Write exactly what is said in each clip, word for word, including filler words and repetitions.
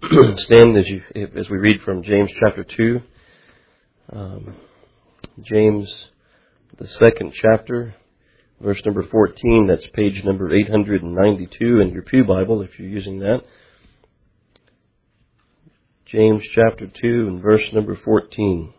stand as you as we read from James chapter two. Um, James, the second chapter, verse number fourteen. That's page number eight hundred ninety-two in your Pew Bible, if you're using that. James chapter two and verse number fourteen.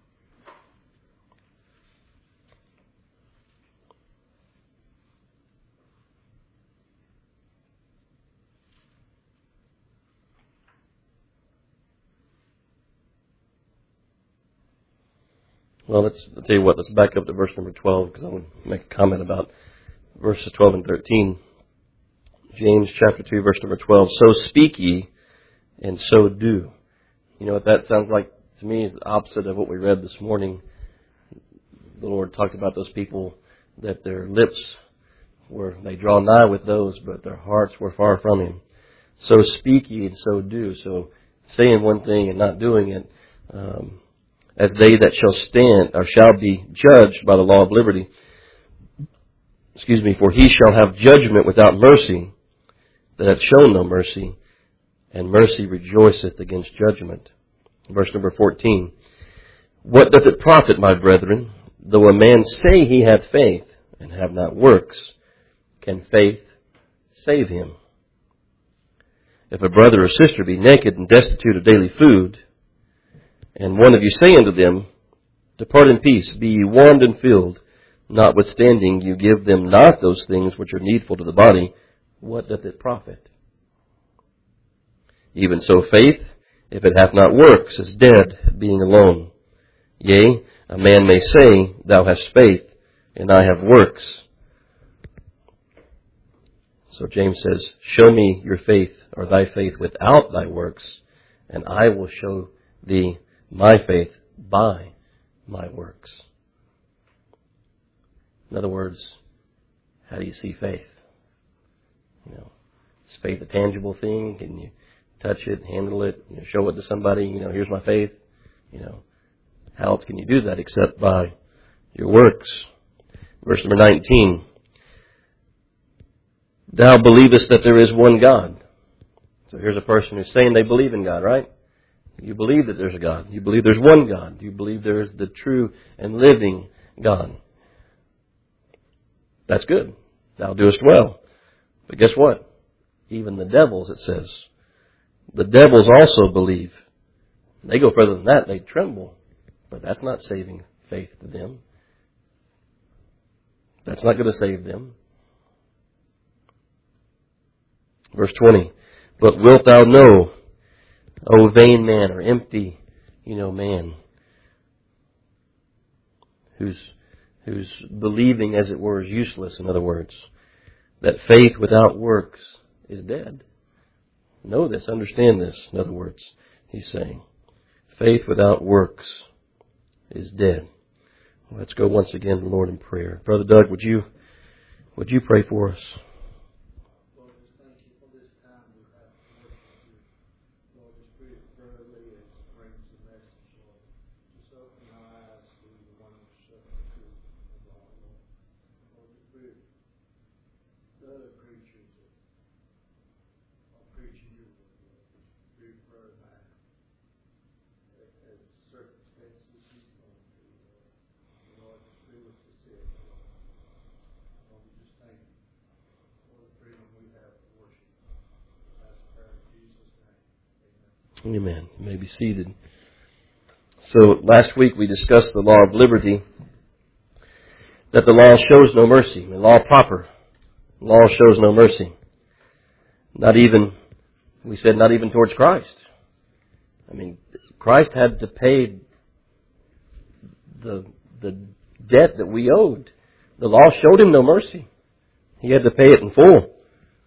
Well, let's I'll tell you what. Let's back up to verse number twelve because I want to make a comment about verses twelve and thirteen. James chapter two, verse number twelve. So speak ye, and so do. You know what that sounds like to me is the opposite of what we read this morning. The Lord talked about those people that their lips were, they draw nigh with those, but their hearts were far from Him. So speak ye, and so do. So saying one thing and not doing it. Um, As they that shall stand, or shall be judged by the law of liberty. Excuse me, for he shall have judgment without mercy, that hath shown no mercy, and mercy rejoiceth against judgment. Verse number fourteen. What doth it profit, my brethren, though a man say he hath faith, and have not works? Can faith save him? If a brother or sister be naked and destitute of daily food, and one of you say unto them, Depart in peace, be ye warmed and filled, notwithstanding you give them not those things which are needful to the body, what doth it profit? Even so faith, if it hath not works, is dead, being alone. Yea, a man may say, Thou hast faith, and I have works. So James says, Show me your faith, or thy faith without thy works, and I will show thee my faith by my works. In other words, how do you see faith? You know, is faith a tangible thing? Can you touch it, handle it, you know, show it to somebody? You know, here's my faith. You know, how else can you do that except by your works? Verse number nineteen. Thou believest that there is one God. So here's a person who's saying they believe in God, right? You believe that there's a God. You believe there's one God. You believe there is the true and living God. That's good. Thou doest well. But guess what? Even the devils, it says, the devils also believe. They go further than that. They tremble. But that's not saving faith to them. That's not going to save them. Verse twenty. But wilt thou know, O vain man, or empty, you know, man, who's who's believing, as it were, is useless, in other words, that faith without works is dead. Know this, understand this, in other words, he's saying. Faith without works is dead. Well, let's go once again to the Lord in prayer. Brother Doug, would you would you pray for us? Amen. You may be seated. So last week we discussed the law of liberty, that the law shows no mercy, the law proper. The law shows no mercy. Not even, we said, not even towards Christ. I mean, Christ had to pay the the debt that we owed. The law showed him no mercy. He had to pay it in full.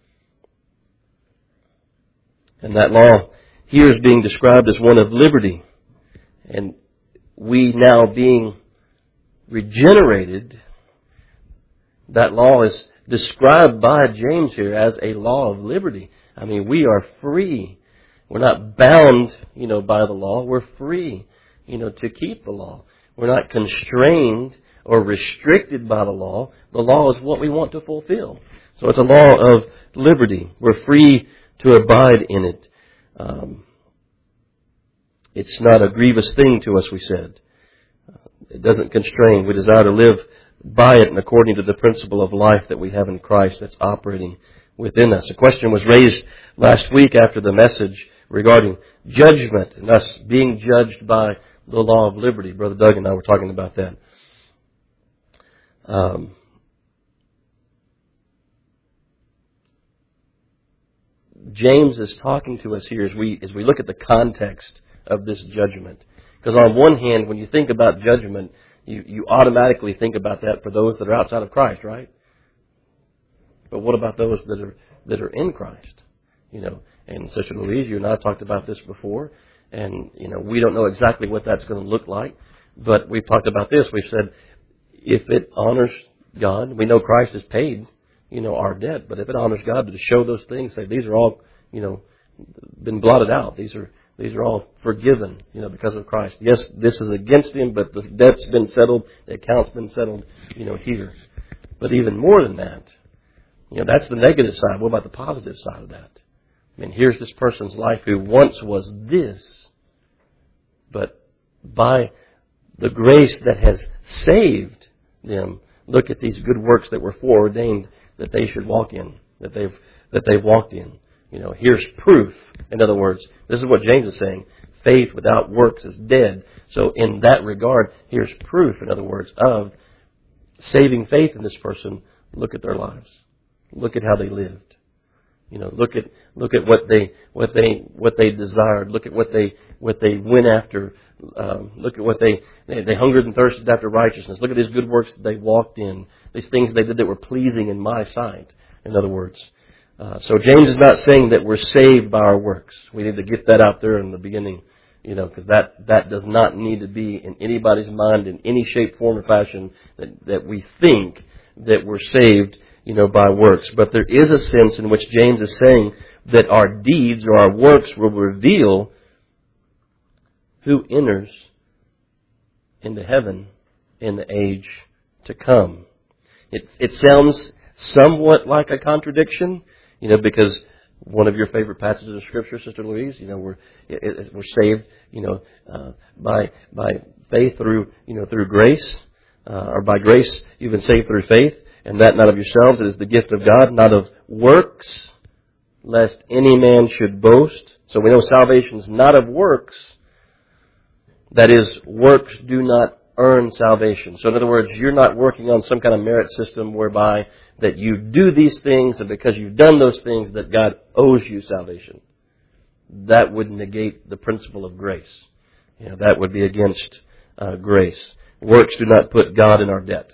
And that law here is being described as one of liberty. And we now being regenerated, that law is described by James here as a law of liberty. I mean, we are free. We're not bound, you know, by the law. We're free, you know, to keep the law. We're not constrained or restricted by the law. The law is what we want to fulfill. So it's a law of liberty. We're free to abide in it. Um, It's not a grievous thing to us, we said. It doesn't constrain. We desire to live by it and according to the principle of life that we have in Christ that's operating within us. A question was raised last week after the message regarding judgment and us being judged by the law of liberty. Brother Doug and I were talking about that. Um, James is talking to us here as we as we look at the context of this judgment. Because on one hand, when you think about judgment, you, you automatically think about that for those that are outside of Christ, right? But what about those that are that are in Christ? You know, and Sister Louise, you and I talked about this before, and you know, we don't know exactly what that's going to look like, but we've talked about this. We've said if it honors God, we know Christ has paid, you know, our debt, but if it honors God to show those things, say these are all, you know, been blotted out. These are these are all forgiven, you know, because of Christ. Yes, this is against Him, but the debt's been settled, the account's been settled, you know, here. But even more than that, you know, that's the negative side. What about the positive side of that? I mean, here's this person's life who once was this, but by the grace that has saved them, look at these good works that were foreordained that they should walk in, that they've that they've walked in. You know, here's proof. In other words, this is what James is saying. Faith without works is dead. So in that regard, here's proof, in other words, of saving faith in this person. Look at their lives. Look at how they lived. You know, look at look at what they what they what they desired. Look at what they what they went after. Um, look at what they, they they hungered and thirsted after righteousness. Look at these good works that they walked in. These things they did that were pleasing in my sight. In other words, uh, so James is not saying that we're saved by our works. We need to get that out there in the beginning, you know, because that that does not need to be in anybody's mind in any shape, form, or fashion that that we think that we're saved, you know, by works. But there is a sense in which James is saying that our deeds or our works will reveal who enters into heaven in the age to come. It, it sounds somewhat like a contradiction, you know, because one of your favorite passages of Scripture, Sister Louise, you know, we're it, it, we're saved, you know, uh, by by faith through you know through grace, uh, or by grace you've been saved through faith, and that not of yourselves, it is the gift of God, not of works, lest any man should boast. So we know salvation is not of works. That is, works do not earn salvation. So in other words, you're not working on some kind of merit system whereby that you do these things and because you've done those things that God owes you salvation. That would negate the principle of grace. You know, that would be against uh, grace. Works do not put God in our debt.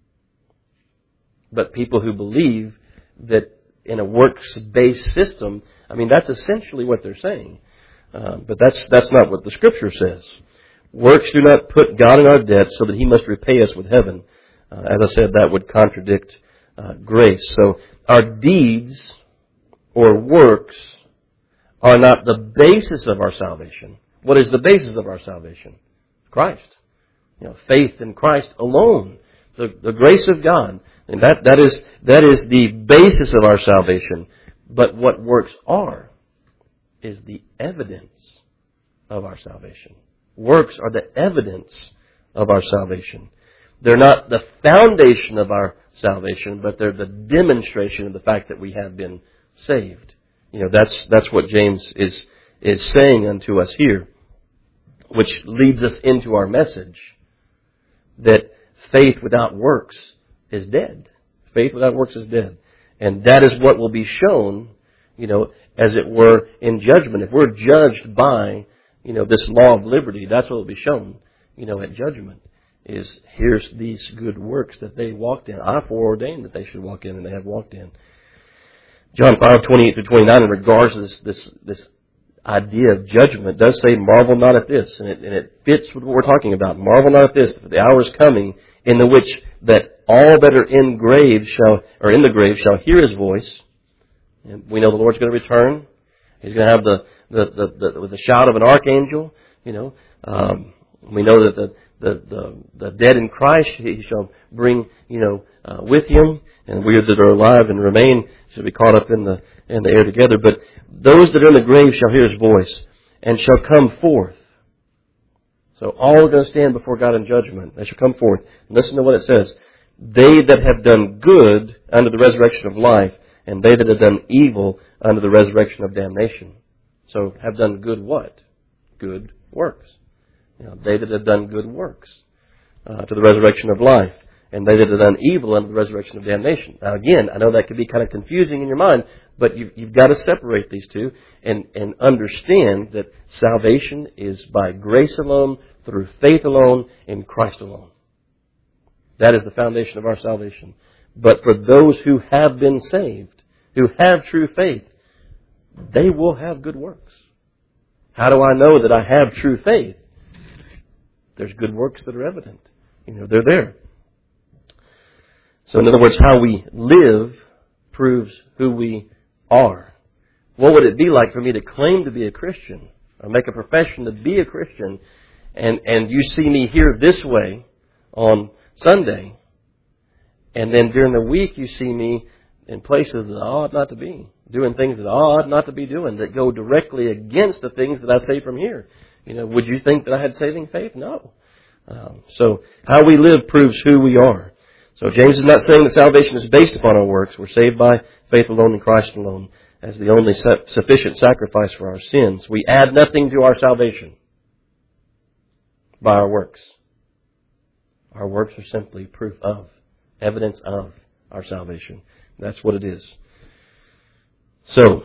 But people who believe that in a works-based system, I mean, that's essentially what they're saying. Uh, but that's that's not what the Scripture says. Works do not put God in our debt so that He must repay us with heaven. Uh, as I said, that would contradict uh, grace. So our deeds or works are not the basis of our salvation. What is the basis of our salvation? Christ. You know, faith in Christ alone. The, the grace of God. And that, that is that is the basis of our salvation. But what works are is the evidence of our salvation. Works are the evidence of our salvation. They're not the foundation of our salvation, but they're the demonstration of the fact that we have been saved. You know, that's that's what James is is saying unto us here, which leads us into our message that faith without works is dead. Faith without works is dead. And that is what will be shown, you know, as it were, in judgment. If we're judged by, you know, this law of liberty, that's what will be shown, you know, at judgment. Is here's these good works that they walked in. I foreordained that they should walk in, and they have walked in. John five, twenty-eight to twenty-nine, in regards to this, this, this idea of judgment, does say, marvel not at this. And it, and it fits with what we're talking about. Marvel not at this, for the hour is coming in the which that all that are in graves shall, or in the grave shall hear His voice. And we know the Lord's going to return. He's going to have the, the, the, the with the shout of an archangel, you know. Um, we know that the, the, the, the dead in Christ He shall bring, you know, uh, with Him. And we that are alive and remain shall be caught up in the, in the air together. But those that are in the grave shall hear His voice and shall come forth. So all are going to stand before God in judgment. They shall come forth. Listen to what it says. They that have done good unto the resurrection of life, and they that have done evil unto the resurrection of damnation. So have done good what? Good works. You know, they that have done good works uh, to the resurrection of life, and they that have done evil unto the resurrection of damnation. Now again, I know that could be kind of confusing in your mind, but you, you've got to separate these two and, and understand that salvation is by grace alone, through faith alone, in Christ alone. That is the foundation of our salvation. But for those who have been saved, who have true faith, they will have good works. How do I know that I have true faith? There's good works that are evident. You know, they're there. So in other words, how we live proves who we are. What would it be like for me to claim to be a Christian or make a profession to be a Christian, and, and you see me here this way on Sunday, and then during the week you see me in places that I ought not to be, doing things that I ought not to be doing, that go directly against the things that I say from here? You know, would you think that I had saving faith? No. Um, so how we live proves who we are. So James is not saying that salvation is based upon our works. We're saved by faith alone in Christ alone as the only sufficient sacrifice for our sins. We add nothing to our salvation by our works. Our works are simply proof of, evidence of our salvation. That's what it is. So,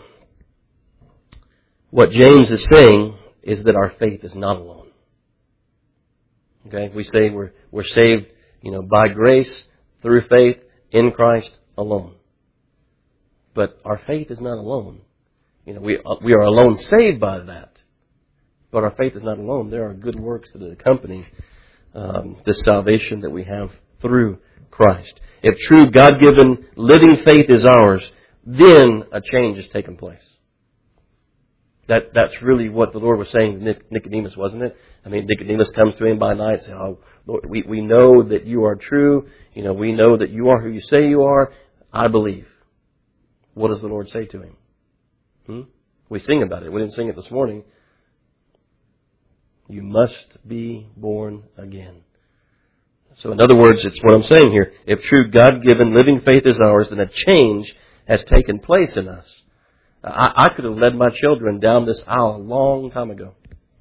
what James is saying is that our faith is not alone. Okay? We say we're, we're saved, you know, by grace, through faith, in Christ alone. But our faith is not alone. You know, we, we are alone saved by that. But our faith is not alone. There are good works that accompany um, this salvation that we have through Christ. If true God-given living faith is ours, then a change has taken place. That That's really what the Lord was saying to Nicodemus, wasn't it? I mean, Nicodemus comes to him by night and says, oh, Lord, we, we know that you are true. You know, we know that you are who you say you are. I believe. What does the Lord say to him? Hmm? We sing about it. We didn't sing it this morning. You must be born again. So in other words, it's what I'm saying here. If true God-given living faith is ours, then a change has taken place in us. I, I could have led my children down this aisle a long time ago.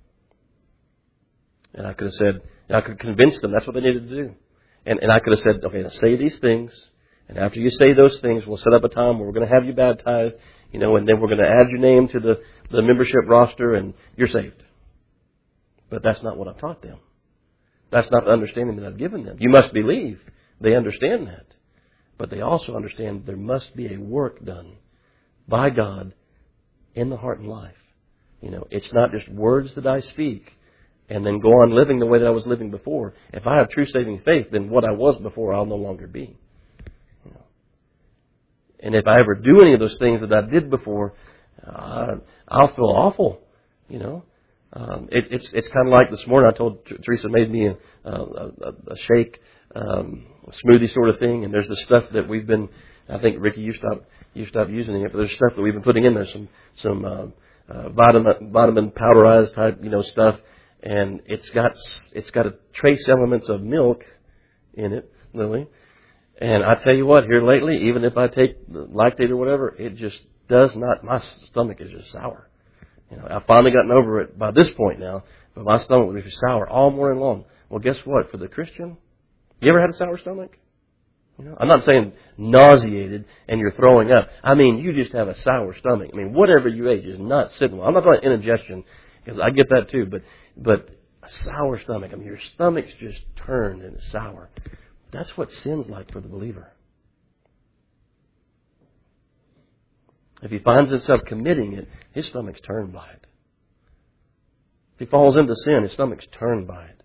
And I could have said, I could convince them that's what they needed to do. And, and I could have said, okay, now say these things. And after you say those things, we'll set up a time where we're going to have you baptized, you know, and then we're going to add your name to the, the membership roster and you're saved. But that's not what I've taught them. That's not the understanding that I've given them. You must believe. They understand that. But they also understand there must be a work done by God in the heart and life. You know, it's not just words that I speak and then go on living the way that I was living before. If I have true saving faith, then what I was before I'll no longer be. You know. And if I ever do any of those things that I did before, uh, I'll feel awful. You know. Um, it, it's it's kind of like this morning. I told Teresa made me a, a, a shake um, a smoothie sort of thing, and there's the stuff that we've been. I think Ricky, you stop you stop using it, but there's stuff that we've been putting in there. Some some uh, uh, vitamin vitamin powderized type you know stuff, and it's got it's got a trace elements of milk in it, Lily. And I tell you what, here lately, even if I take Lactate or whatever, it just does not. My stomach is just sour. You know, I've finally gotten over it by this point now, but my stomach would be sour all morning long. Well, guess what? For the Christian, you ever had a sour stomach? You know, I'm not saying nauseated and you're throwing up. I mean, you just have a sour stomach. I mean, whatever you ate is not sitting well. I'm not talking indigestion, because I get that too, but but a sour stomach. I mean, your stomach's just turned and it's sour. That's what sin's like for the believer. If he finds himself committing it, his stomach's turned by it. If he falls into sin, his stomach's turned by it.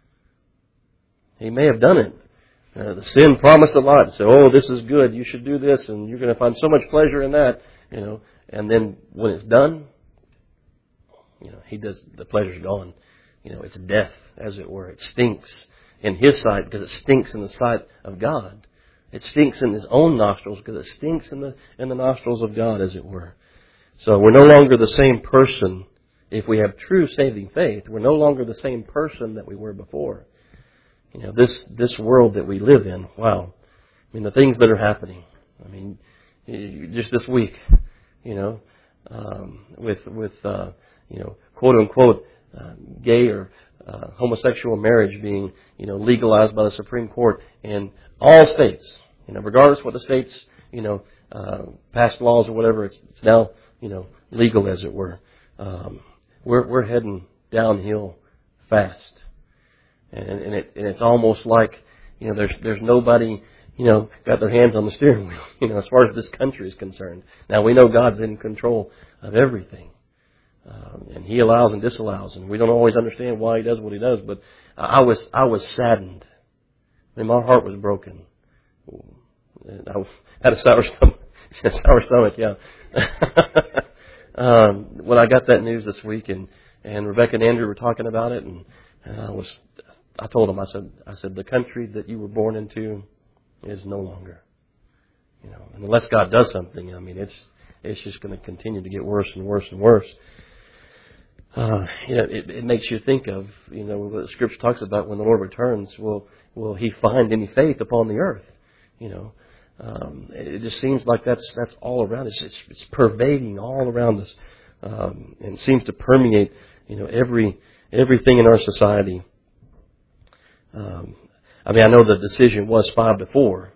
He may have done it. Uh, the sin promised a lot and said, oh, this is good, you should do this, and you're going to find so much pleasure in that, you know. And then when it's done, you know, he does, the pleasure's gone. You know, it's death, as it were. It stinks in his sight because it stinks in the sight of God. It stinks in his own nostrils because it stinks in the in the nostrils of God, as it were. So we're no longer the same person if we have true saving faith, we're no longer the same person that we were before. You know, this this world that we live in, wow. I mean, the things that are happening. I mean, just this week, you know, um, with, with uh, you know, quote unquote, uh, gay or uh, homosexual marriage being, you know, legalized by the Supreme Court in all states. You know, regardless of what the states, you know, uh, passed laws or whatever, it's, it's now, you know, legal, as it were. Um, we're we're heading downhill fast, and and, it, and it's almost like, you know, there's there's nobody, you know, got their hands on the steering wheel, you know, as far as this country is concerned. Now we know God's in control of everything, um, and He allows and disallows, and we don't always understand why He does what He does. But I was I was saddened, and my heart was broken. And I had a sour stomach, a sour stomach, yeah. um, when I got that news this week, and, and Rebecca and Andrew were talking about it, and, and I was, I told them, I said, I said, the country that you were born into is no longer, you know, and unless God does something, I mean, it's, it's just going to continue to get worse and worse and worse. Uh, you know, it, it makes you think of, you know, what the Scripture talks about when the Lord returns. Will, will He find any faith upon the earth? You know. Um, it just seems like that's that's all around us. It's, it's pervading all around us, um, and seems to permeate, you know, every everything in our society. Um, I mean, I know the decision was five to four,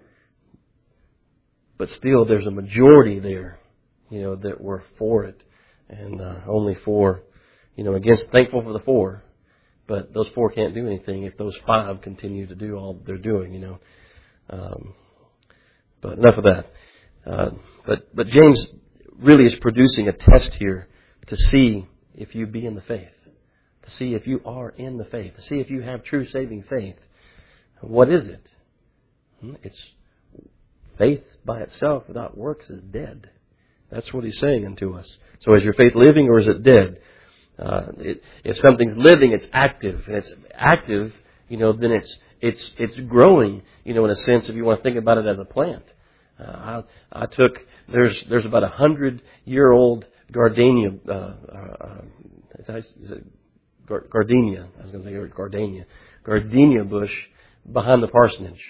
but still, there's a majority there, you know, that were for it, and uh, only four, you know, against. Thankful for the four, but those four can't do anything if those five continue to do all they're doing, you know. Um, But enough of that. Uh, but but James really is producing a test here to see if you be in the faith, to see if you are in the faith, to see if you have true saving faith. What is it? It's faith by itself without works is dead. That's what he's saying unto us. So is your faith living or is it dead? Uh, it, if something's living, it's active, and it's active, you know, then it's it's it's growing, you know, in a sense, if you want to think about it as a plant. Uh, I, I took there's there's about a hundred year old gardenia. Uh, uh, is it gardenia? I was going to say gardenia, gardenia bush behind the parsonage,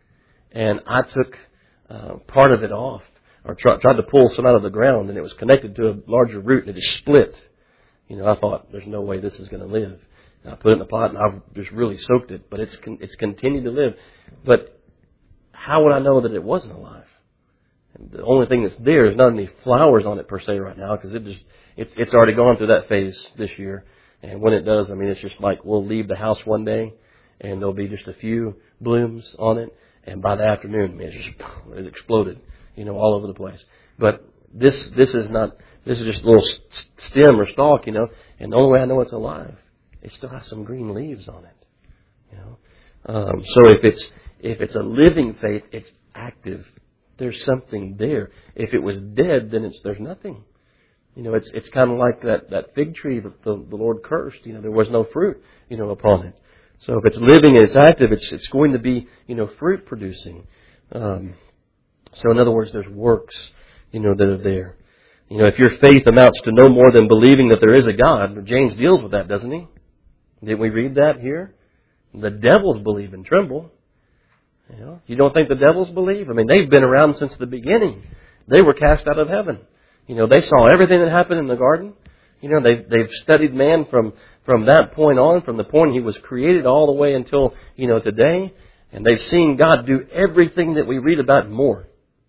and I took uh, part of it off, or try, tried to pull some out of the ground, and it was connected to a larger root, and it just split. You know, I thought there's no way this is going to live. And I put it in a pot, and I've just really soaked it, but it's it's continued to live. But how would I know that it wasn't alive? And the only thing that's there is not any flowers on it per se right now, because it just it's it's already gone through that phase this year. And when it does, I mean, it's just like we'll leave the house one day, and there'll be just a few blooms on it, and by the afternoon, man, it's just it exploded, you know, all over the place. But this this is not this is just a little stem or stalk, you know. And the only way I know it's alive, it still has some green leaves on it, you know. Um, so if it's if it's a living faith, it's active. There's something there. If it was dead, then it's there's nothing. You know, it's it's kind of like that, that fig tree that the, the Lord cursed. You know, there was no fruit, you know, upon it. So if it's living and it's active, it's it's going to be, you know, fruit producing. Um, so in other words, there's works, you know, that are there. You know, if your faith amounts to no more than believing that there is a God, James deals with that, doesn't he? Didn't we read that here? The devils believe and tremble. You know, you don't think the devils believe? I mean, they've been around since the beginning. They were cast out of heaven. You know, they saw everything that happened in the garden. You know, they've, they've studied man from, from that point on, from the point he was created all the way until, you know, today. And they've seen God do everything that we read about and more.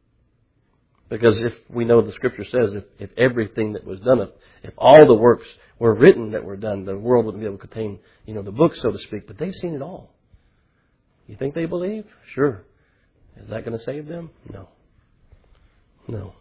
Because if we know the Scripture says, if, if everything that was done, if, if all the works were written that were done, the world wouldn't be able to contain, you know, the book, so to speak. But they've seen it all. You think they believe? Sure. Is that going to save them? No. No.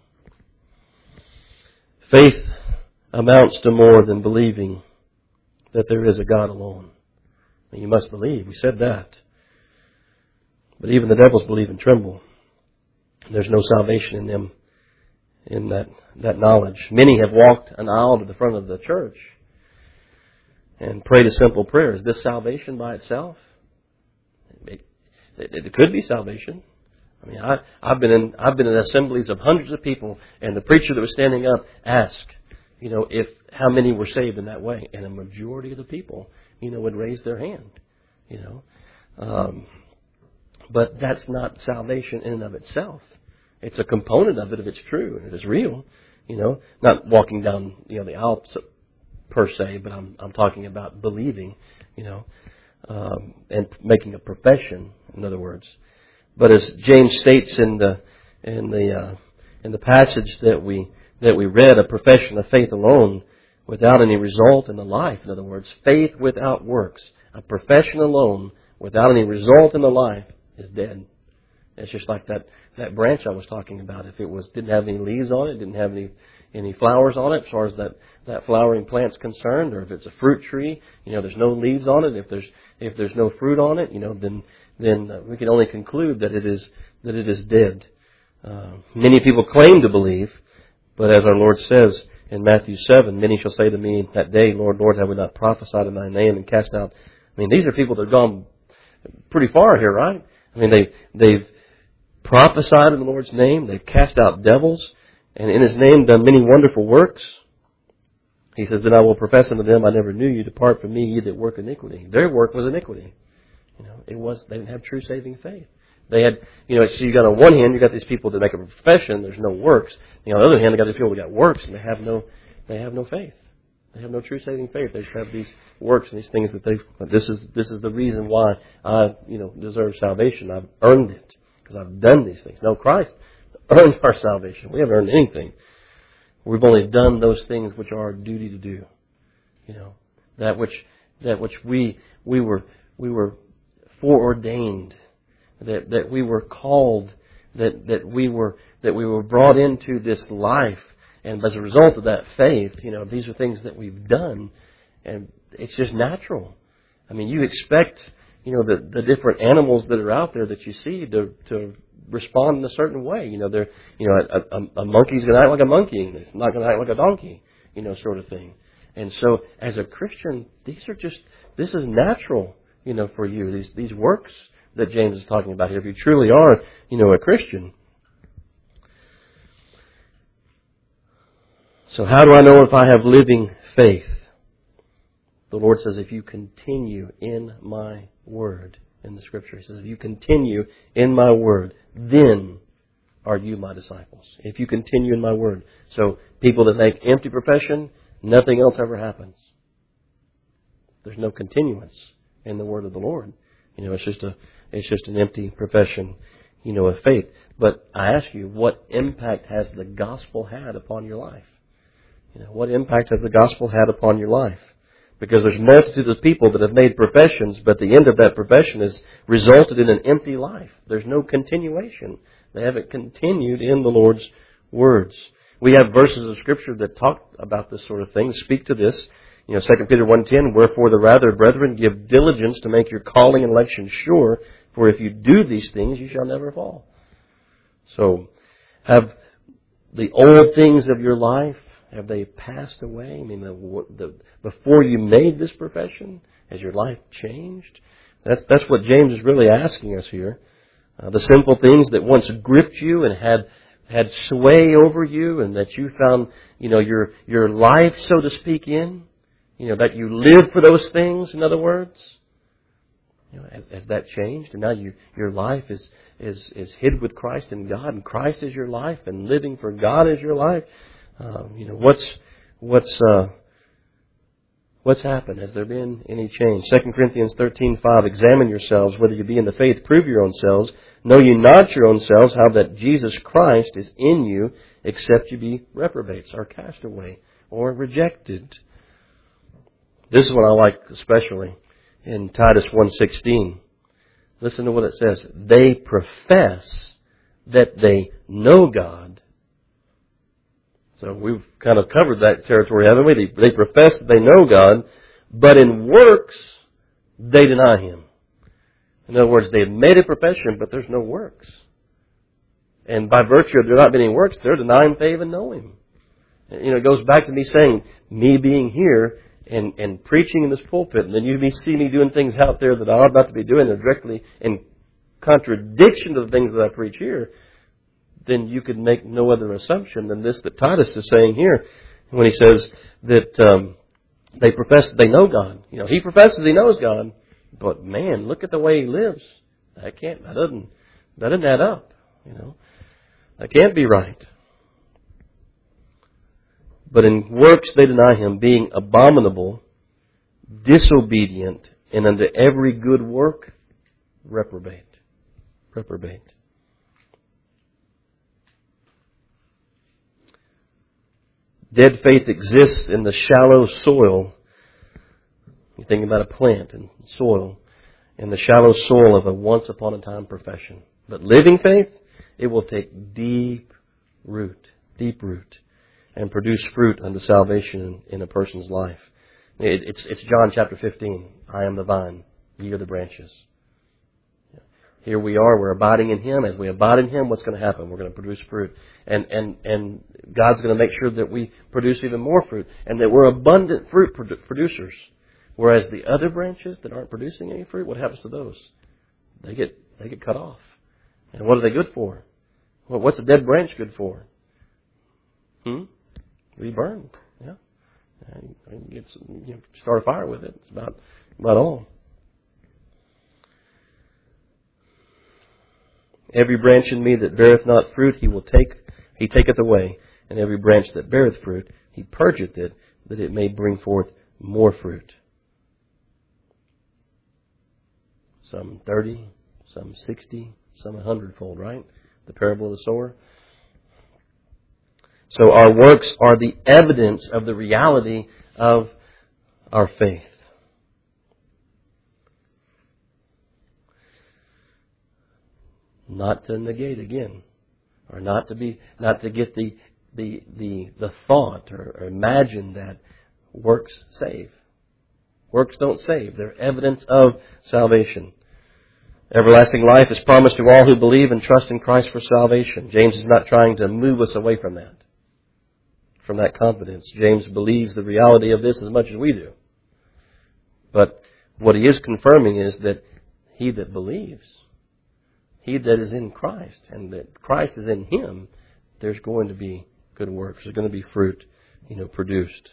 Faith amounts to more than believing that there is a God alone. And you must believe. We said that. But even the devils believe and tremble. There's no salvation in them, in that, that knowledge. Many have walked an aisle to the front of the church and prayed a simple prayer. Is this salvation by itself? It, it, it could be salvation. I mean, I, I've been in I've been in assemblies of hundreds of people, and the preacher that was standing up asked, you know, if how many were saved in that way. And a majority of the people, you know, would raise their hand, you know. Um, but that's not salvation in and of itself. It's a component of it if it's true and it is real, you know. Not walking down, you know, the aisle per se, but I'm I'm talking about believing, you know, um, and making a profession, in other words. But as James states in the in the uh, in the passage that we that we read, a profession of faith alone, without any result in the life. In other words, faith without works, a profession alone, without any result in the life, is dead. It's just like that, that branch I was talking about. If it was didn't have any leaves on it, didn't have any any flowers on it, as far as that, that flowering plant's concerned, or if it's a fruit tree, you know, there's no leaves on it. If there's if there's no fruit on it, you know, then then uh, we can only conclude that it is that it is dead. Uh, many people claim to believe, but as our Lord says in Matthew seven, many shall say to me that day, Lord, Lord, have we not prophesied in Thy name and cast out? I mean, these are people that have gone pretty far here, right? I mean, they they've prophesied in the Lord's name. They've cast out devils, and in His name done many wonderful works. He says, then I will profess unto them, I never knew you. Depart from me, ye that work iniquity. Their work was iniquity. You know, it was they didn't have true saving faith. They had, you know, so you got on one hand, you got these people that make a profession. There's no works. You know, on the other hand, you got these people that got works, and they have no, they have no faith. They have no true saving faith. They just have these works and these things that they. This is this is the reason why I, you know, deserve salvation. I've earned it because I've done these things. No, Christ earned our salvation. We haven't earned anything. We've only done those things which are our duty to do. You know, that which that which we we were we were foreordained, that that we were called, that that we were that we were brought into this life. And as a result of that faith, you know, these are things that we've done, and it's just natural. I mean, you expect, you know, the, the different animals that are out there that you see to to respond in a certain way. You know, they're, you know, a, a, a monkey's going to act like a monkey, and it's not going to act like a donkey, you know, sort of thing. And so, as a Christian, these are just, this is natural, you know, for you. These these works that James is talking about here. If you truly are, you know, a Christian. So how do I know if I have living faith? The Lord says, if you continue in my word, in the Scripture, He says, if you continue in my word, then are you my disciples. If you continue in my word. So people that make empty profession, nothing else ever happens. There's no continuance in the word of the Lord. You know, it's just a, it's just an empty profession, you know, of faith. But I ask you, what impact has the gospel had upon your life? You know, what impact has the gospel had upon your life? Because there's multitudes of people that have made professions, but the end of that profession has resulted in an empty life. There's no continuation. They haven't continued in the Lord's words. We have verses of Scripture that talk about this sort of thing, speak to this. You know, Second Peter one ten, wherefore the rather, brethren, give diligence to make your calling and election sure, for if you do these things, you shall never fall. So, have the old things of your life, have they passed away? I mean, the, the, before you made this profession, has your life changed? That's that's what James is really asking us here. Uh, the simple things that once gripped you and had had sway over you, and that you found, you know, your your life, so to speak, in, you know, that you live for those things. In other words, you know, has, has that changed? And now you your life is is is hid with Christ in God, and Christ is your life, and living for God is your life. Um, you know, what's what's uh, what's happened? Has there been any change? Second Corinthians thirteen five. Examine yourselves whether you be in the faith. Prove your own selves. Know ye not your own selves how that Jesus Christ is in you, except you be reprobates, or cast away, or rejected. This is what I like especially in Titus one sixteen. Listen to what it says. They profess that they know God. So we've kind of covered that territory, haven't we? They, they profess that they know God, but in works, they deny Him. In other words, they have made a profession, but there's no works. And by virtue of there not being any works, they're denying they even know Him. You know, it goes back to me saying, me being here and, and preaching in this pulpit, and then you see me doing things out there that I ought not to be doing, that are directly in contradiction to the things that I preach here, then you could make no other assumption than this that Titus is saying here. When he says that um, they profess that they know God. You know, he professes he knows God, but man, look at the way he lives. That can't, that doesn't, that doesn't add up. You know, that can't be right. But in works they deny him, being abominable, disobedient, and unto every good work reprobate. Reprobate. Dead faith exists in the shallow soil. You think about a plant and soil. In the shallow soil of a once upon a time profession. But living faith, it will take deep root. Deep root. And produce fruit unto salvation in a person's life. It, it's, it's John chapter fifteen. I am the vine, ye are the branches. Here we are, we're abiding in Him. As we abide in Him, what's going to happen? We're going to produce fruit. And, and, and God's going to make sure that we produce even more fruit. And that we're abundant fruit producers. Whereas the other branches that aren't producing any fruit, what happens to those? They get, they get cut off. And what are they good for? Well, what's a dead branch good for? Hmm? Be burned. Yeah. And you get some, you know, start a fire with it. It's about, about all. Every branch in me that beareth not fruit, he will take, he taketh away. And every branch that beareth fruit, he purgeth it, that it may bring forth more fruit. Some thirty, some sixty, some a hundredfold, right? The parable of the sower. So our works are the evidence of the reality of our faith. Not to negate again, or not to be, not to get the the the, the thought or, or imagine that works save. Works don't save; they're evidence of salvation. Everlasting life is promised to all who believe and trust in Christ for salvation. James is not trying to move us away from that, from that confidence. James believes the reality of this as much as we do. But what he is confirming is that he that believes, he that is in Christ, and that Christ is in him, there's going to be good works. There's going to be fruit, you know, produced.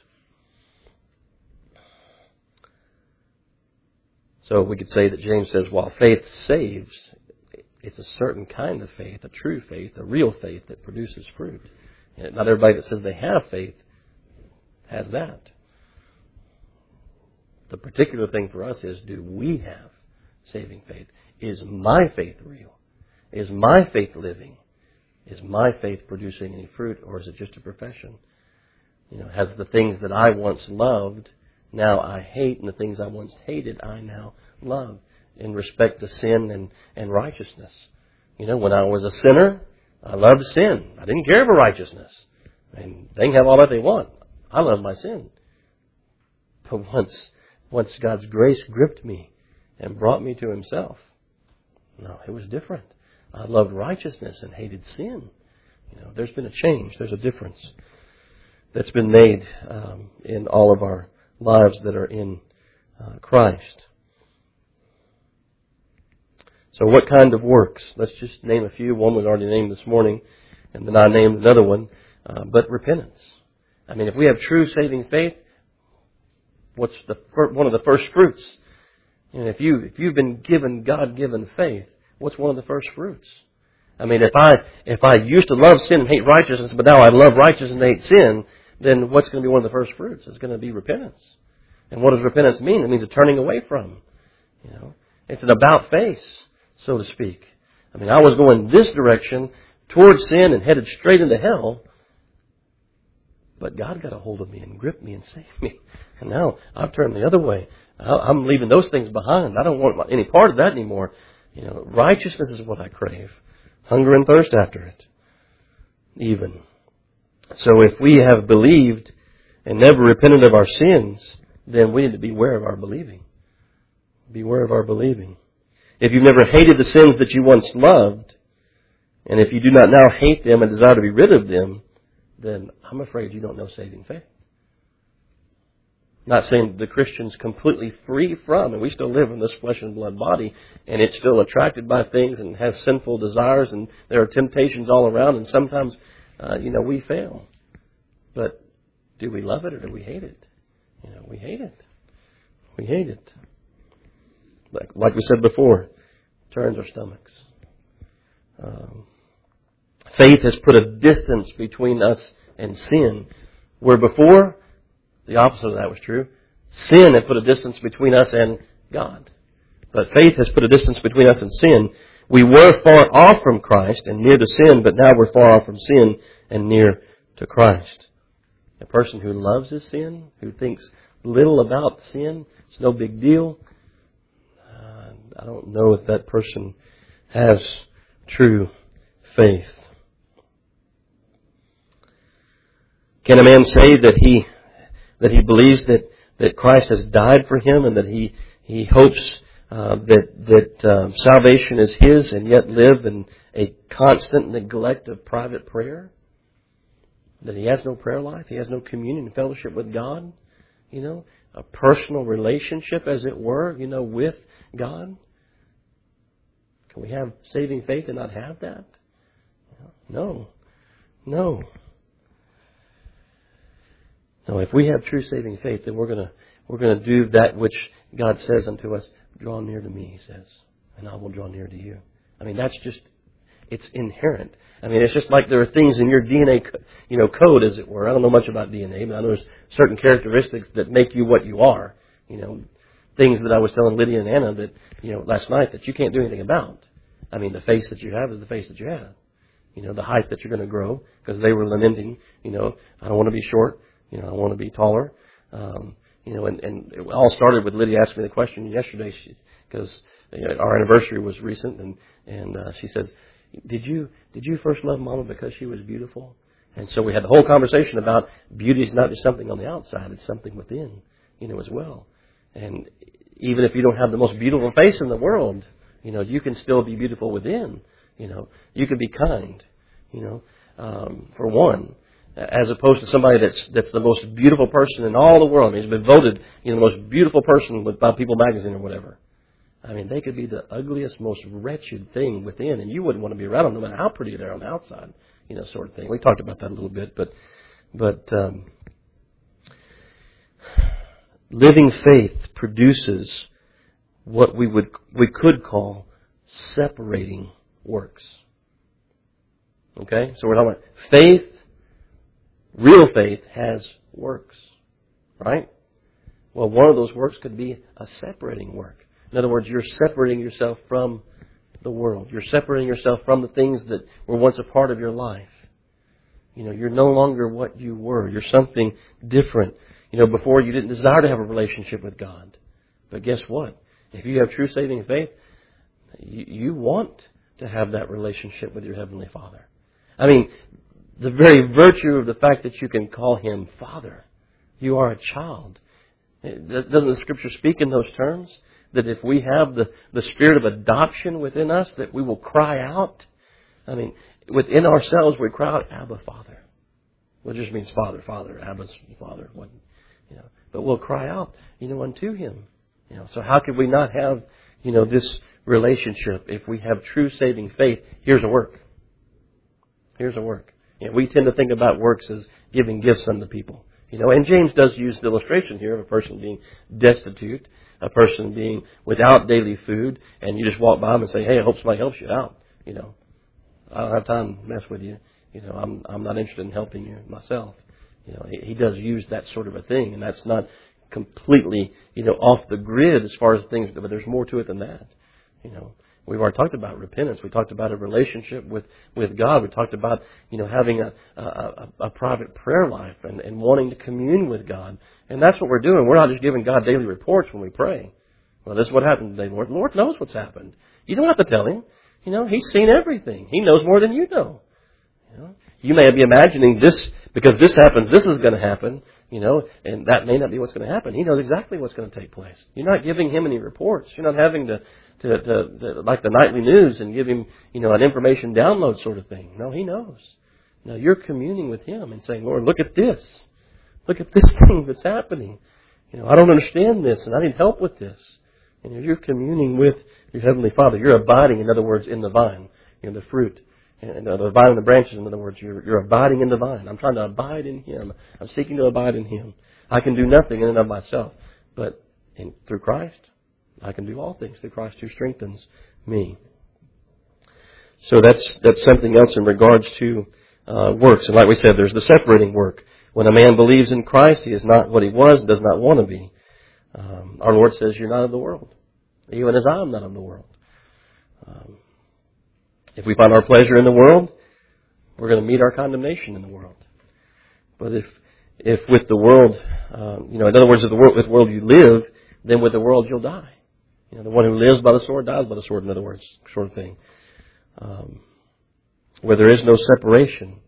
So we could say that James says, while faith saves, it's a certain kind of faith, a true faith, a real faith that produces fruit. And not everybody that says they have faith has that. The particular thing for us is, do we have saving faith? Is my faith real? Is my faith living? Is my faith producing any fruit, or is it just a profession? You know, has the things that I once loved, now I hate, and the things I once hated, I now love, in respect to sin and, and righteousness. You know, when I was a sinner, I loved sin. I didn't care for righteousness. And they can have all that they want. I love my sin. But once, once God's grace gripped me and brought me to Himself, no, it was different. I loved righteousness and hated sin. You know, there's been a change. There's a difference that's been made um, in all of our lives that are in uh, Christ. So what kind of works? Let's just name a few. One was already named this morning, and then I named another one. Uh, but repentance. I mean, if we have true saving faith, what's the fir- one of the first fruits? And if you if you've been given God-given faith, what's one of the first fruits? I mean, if I if I used to love sin and hate righteousness, but now I love righteousness and hate sin, then what's going to be one of the first fruits? It's going to be repentance. And what does repentance mean? It means a turning away from. You know, it's an about face, so to speak. I mean, I was going this direction towards sin and headed straight into hell, but God got a hold of me and gripped me and saved me. And now I've turned the other way. I'm leaving those things behind. I don't want any part of that anymore. You know, righteousness is what I crave. Hunger and thirst after it. Even. So if we have believed and never repented of our sins, then we need to beware of our believing. Beware of our believing. If you've never hated the sins that you once loved, and if you do not now hate them and desire to be rid of them, then I'm afraid you don't know saving faith. Not saying the Christian's completely free from, and we still live in this flesh and blood body, and it's still attracted by things and has sinful desires, and there are temptations all around, and sometimes, uh, you know, we fail. But do we love it or do we hate it? You know, we hate it. We hate it. Like, like we said before, it turns our stomachs. Um, faith has put a distance between us and sin, where before, the opposite of that was true. Sin had put a distance between us and God. But faith has put a distance between us and sin. We were far off from Christ and near to sin, but now we're far off from sin and near to Christ. A person who loves his sin, who thinks little about sin, it's no big deal. Uh, I don't know if that person has true faith. Can a man say that he that he believes that, that Christ has died for him and that he he hopes uh, that that um, salvation is his, and yet live in a constant neglect of private prayer? That he has no prayer life, he has no communion and fellowship with God, you know, a personal relationship, as it were, you know, with God. Can we have saving faith and not have that? No, no. No, if we have true saving faith, then we're gonna we're gonna do that which God says unto us. Draw near to me, he says, and I will draw near to you. I mean, that's just, it's inherent. I mean, it's just like there are things in your D N A, you know, code, as it were. I don't know much about D N A, but I know there's certain characteristics that make you what you are. You know, things that I was telling Lydia and Anna that, you know, last night that you can't do anything about. I mean, the face that you have is the face that you have. You know, the height that you're going to grow, because they were lamenting, you know, I don't want to be short. You know, I want to be taller. Um, you know, and, and it all started with Lydia asking me the question yesterday, because you know, our anniversary was recent, and and uh, she says, "Did you did you first love Mama because she was beautiful?" And so we had the whole conversation about beauty is not just something on the outside; it's something within, you know, as well. And even if you don't have the most beautiful face in the world, you know, you can still be beautiful within. You know, you can be kind. You know, um, for one. As opposed to somebody that's that's the most beautiful person in all the world. I mean, he's been voted, you know, the most beautiful person by People magazine or whatever. I mean, they could be the ugliest, most wretched thing within, and you wouldn't want to be around them no matter how pretty they're on the outside, you know, sort of thing. We talked about that a little bit, but but um, living faith produces what we would we could call separating works. Okay, so we're talking about faith. Real faith has works, right? Well, one of those works could be a separating work. In other words, you're separating yourself from the world. You're separating yourself from the things that were once a part of your life. You know, you're no longer what you were. You're something different. You know, before you didn't desire to have a relationship with God. But guess what? If you have true saving faith, you, you want to have that relationship with your Heavenly Father. I mean, the very virtue of the fact that you can call Him Father. You are a child. Doesn't the Scripture speak in those terms? That if we have the, the spirit of adoption within us, that we will cry out. I mean, within ourselves we cry out, Abba, Father. Well, it just means Father, Father, Abba's Father. You know, but we'll cry out, you know, unto Him. You know, so how could we not have, you know, this relationship if we have true saving faith? Here's a work. Here's a work. You know, we tend to think about works as giving gifts unto people. You know, and James does use the illustration here of a person being destitute, a person being without daily food, and you just walk by them and say, "Hey, I hope somebody helps you out." You know, I don't have time to mess with you. You know, I'm I'm not interested in helping you myself. You know, he, he does use that sort of a thing, and that's not completely, you know, off the grid as far as things, but there's more to it than that. You know. We've already talked about repentance. We talked about a relationship with, with God. We talked about, you know, having a, a, a private prayer life and, and wanting to commune with God. And that's what we're doing. We're not just giving God daily reports when we pray. Well, this is what happened today, Lord. The Lord knows what's happened. You don't have to tell Him. You know, He's seen everything. He knows more than you know. You know, you may be imagining this, because this happens, this is going to happen, you know, and that may not be what's going to happen. He knows exactly what's going to take place. You're not giving Him any reports. You're not having to To, to, to like the nightly news and give Him, you know, an information download sort of thing. No, He knows. No, you're communing with Him and saying, "Lord, look at this. Look at this thing that's happening. You know, I don't understand this, and I need help with this." And you're communing with your Heavenly Father. You're abiding, in other words, in the vine, you know, the fruit. And the vine and the branches, in other words, you're, you're abiding in the vine. I'm trying to abide in Him. I'm seeking to abide in Him. I can do nothing in and of myself. But in, through Christ, I can do all things through Christ who strengthens me. So that's that's something else in regards to uh, works. And like we said, there's the separating work. When a man believes in Christ, he is not what he was, does not want to be. Um, our Lord says, you're not of the world, even as I am not of the world. Um, if we find our pleasure in the world, we're going to meet our condemnation in the world. But if if with the world, um, you know, in other words, if the world, with the world you live, then with the world you'll die. You know, the one who lives by the sword dies by the sword, in other words, sort of thing. Um, where there is no separation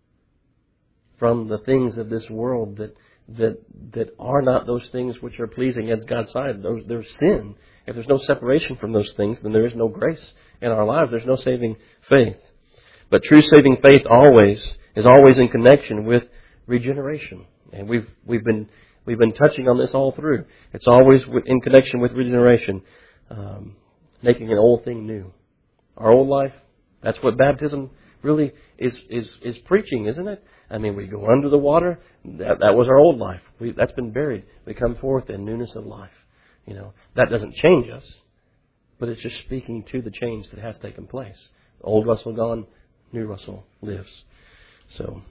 from the things of this world that that that are not those things which are pleasing as God's sight. Those, there's sin. If there's no separation from those things, then there is no grace in our lives. There's no saving faith. But true saving faith always is always in connection with regeneration, and we've we've been we've been touching on this all through. It's always in connection with regeneration, um, making an old thing new. Our old life. That's what baptism really is is is preaching, isn't it? I mean, we go under the water. That that was our old life. We, that's been buried. We come forth in newness of life. You know, that doesn't change us, but it's just speaking to the change that has taken place. Old Russell gone, new Russell lives. So,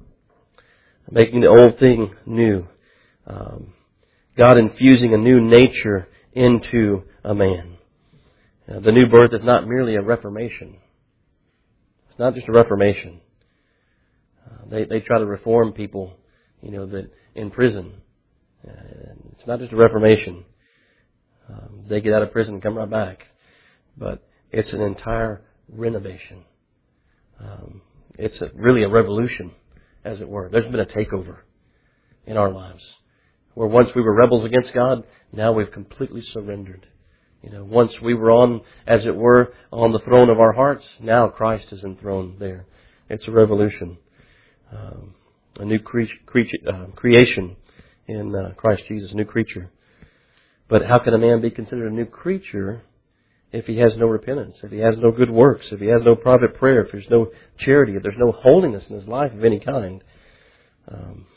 making the old thing new. Um, God infusing a new nature into a man. Uh, the new birth is not merely a reformation. It's not just a reformation. Uh, they they try to reform people, you know, that in prison. Uh, it's not just a reformation. Um, they get out of prison and come right back. But it's an entire renovation. Um, it's a, really a revolution, as it were. There's been a takeover in our lives. Where once we were rebels against God, now we've completely surrendered. You know, once we were on, as it were, on the throne of our hearts, now Christ is enthroned there. It's a revolution. Um, a new cre- cre- uh, creation in uh, Christ Jesus, a new creature. But how can a man be considered a new creature if he has no repentance, if he has no good works, if he has no private prayer, if there's no charity, if there's no holiness in his life of any kind? Um,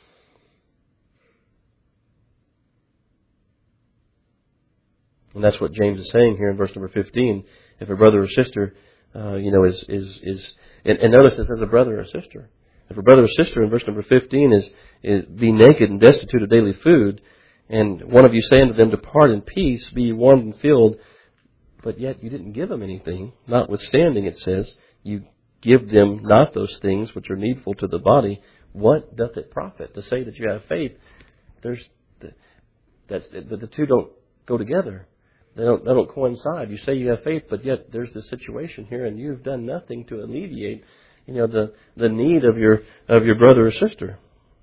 And that's what James is saying here in verse number fifteen. If a brother or sister, uh, you know, is, is, is, and, and notice it says a brother or sister. If a brother or sister in verse number fifteen is, is, be naked and destitute of daily food, and one of you say unto them, depart in peace, be warmed and filled, but yet you didn't give them anything, notwithstanding it says, you give them not those things which are needful to the body, what doth it profit? To say that you have faith, there's, that's, the, the two don't go together. They don't, they don't coincide. You say you have faith, but yet there's this situation here, and you've done nothing to alleviate, you know, the, the need of your of your brother or sister.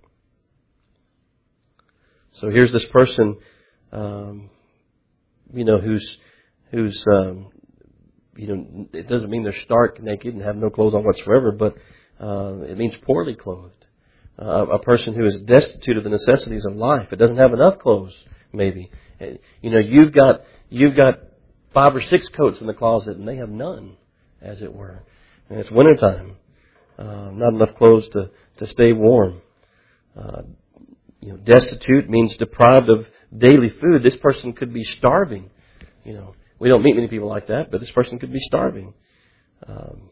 So here's this person, um, you know, who's who's um, you know, it doesn't mean they're stark naked and have no clothes on whatsoever, but uh, it means poorly clothed. Uh, a person who is destitute of the necessities of life. It doesn't have enough clothes, maybe. You know, you've got you've got five or six coats in the closet, and they have none, as it were. And it's wintertime. Uh, not enough clothes to, to stay warm. Uh, you know, destitute means deprived of daily food. This person could be starving. You know, we don't meet many people like that, but this person could be starving. Um,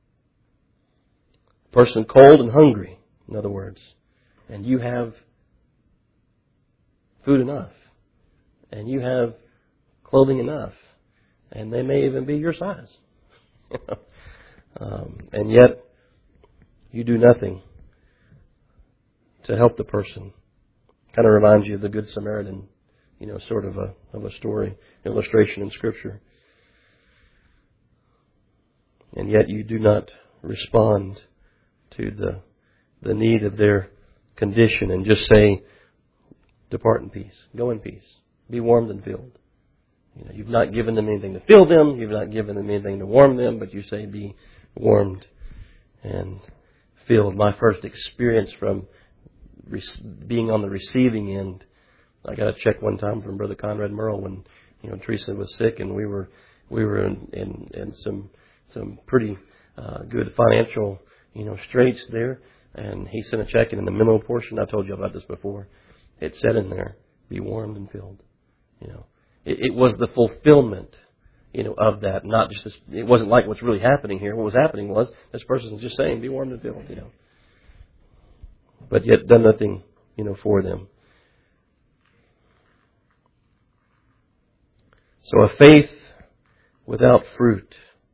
person cold and hungry, in other words. And you have food enough. And you have clothing enough. And they may even be your size. um, and yet, you do nothing to help the person. Kind of reminds you of the Good Samaritan, you know, sort of a of a story, illustration in Scripture. And yet you do not respond to the the need of their condition and just say, depart in peace, go in peace. Be warmed and filled. You know, you've not given them anything to fill them. You've not given them anything to warm them. But you say, be warmed and filled. My first experience from re- being on the receiving end, I got a check one time from Brother Conrad Merle when, you know, Teresa was sick, and we were we were in in, in some some pretty uh, good financial, you know, straits there. And he sent a check, and in the memo portion, I told you about this before, it said in there, be warmed and filled. You know, it, it was the fulfillment, you know, of that. Not just this, it wasn't like what's really happening here. What was happening was this person was just saying, be warmed and filled, you know. But yet done nothing, you know, for them. So a faith without fruit,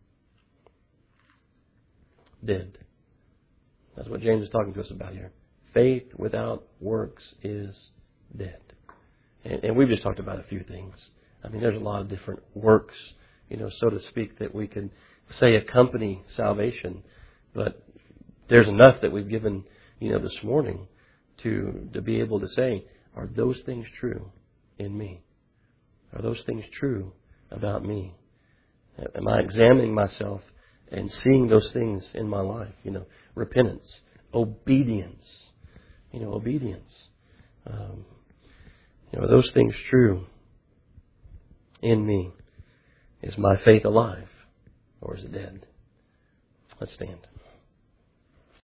dead. That's what James is talking to us about here. Faith without works is dead. And, and we've just talked about a few things. I mean, there's a lot of different works, you know, so to speak, that we can say accompany salvation. But there's enough that we've given, you know, this morning to, to be able to say, are those things true in me? Are those things true about me? Am I examining myself and seeing those things in my life? You know, repentance, obedience. You know, obedience. Um, you know, are those things true in me? Is my faith alive or is it dead? Let's stand.